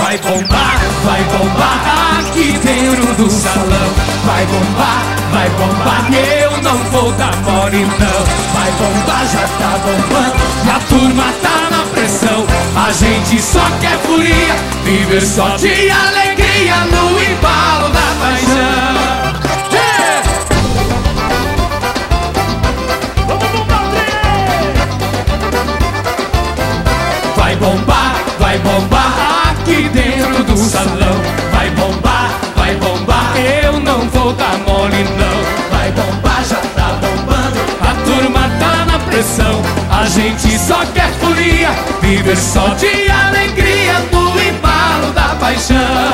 vai bombar aqui dentro do salão. Vai bombar, eu não vou dar mole não. Vai bombar, já tá bombando, e a turma tá na pressão. A gente só quer folia, viver só de alegria no embalo da paixão. Vai bombar aqui dentro do salão. Vai bombar, eu não vou dar mole não. Vai bombar, já tá bombando, a turma tá na pressão. A gente só quer folia, viver só de alegria no embalo da paixão.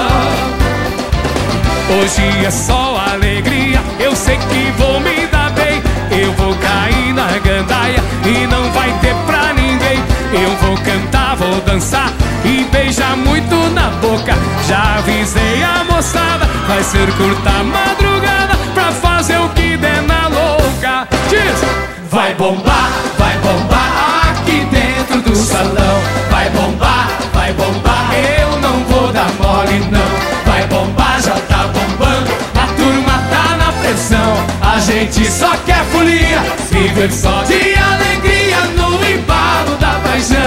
Hoje é só alegria, eu sei que vou me dar bem. Eu vou cair na gandaia e não vai ter pra ninguém. Eu vou cantar, vou dançar e beijar muito na boca. Já avisei a moçada, vai ser curta madrugada pra fazer o que der na louca. Diz! Vai bombar aqui dentro do salão. Vai bombar, eu não vou dar mole não. Vai bombar, já tá bombando, a turma tá na pressão. A gente só quer folia, viver só de alegria no embalo da paixão.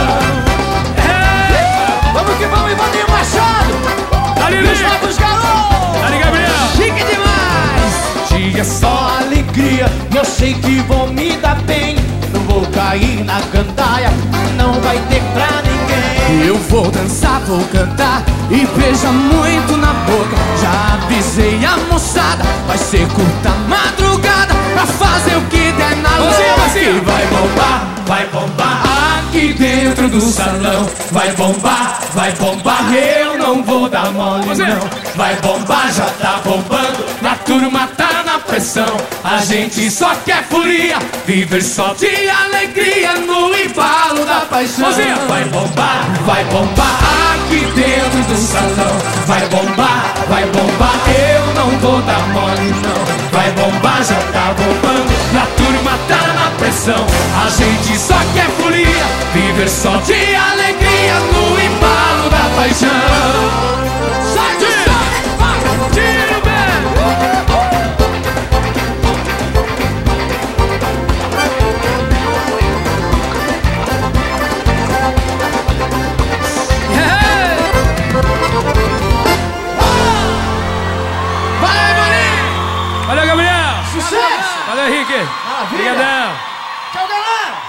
Vamos que vamos, Ivandinho Machado! Dali, Gustavo Garoto! Dali, Gabriel! Chique demais! Dia Só alegria, eu sei que vou me dar bem. Não vou cair na gandaia, não vai ter pra ninguém. eu vou dançar, vou cantar e beijar muito na boca. Já avisei a moçada, vai ser curta madrugada pra fazer o que der na louca. E vai bombar aqui dentro do salão. Vai bombar, eu não vou dar mole não. Vai bombar, já tá bombando, a turma tá na pressão. A gente só quer folia, viver só de alegria no embalo da paixão. Vai bombar aqui dentro do salão. Vai bombar, eu não vou dar mole não. Vai bombar, já tá bombando, a turma tá na pressão. A gente só quer folia, viver só de alegria no embalo da paixão. Sai do som, vai! Tiro bem! Valeu, Maninho! Valeu, Gabriel! Sucesso! Valeu, Henrique! Maravilha! Obrigadão! Tchau, galera!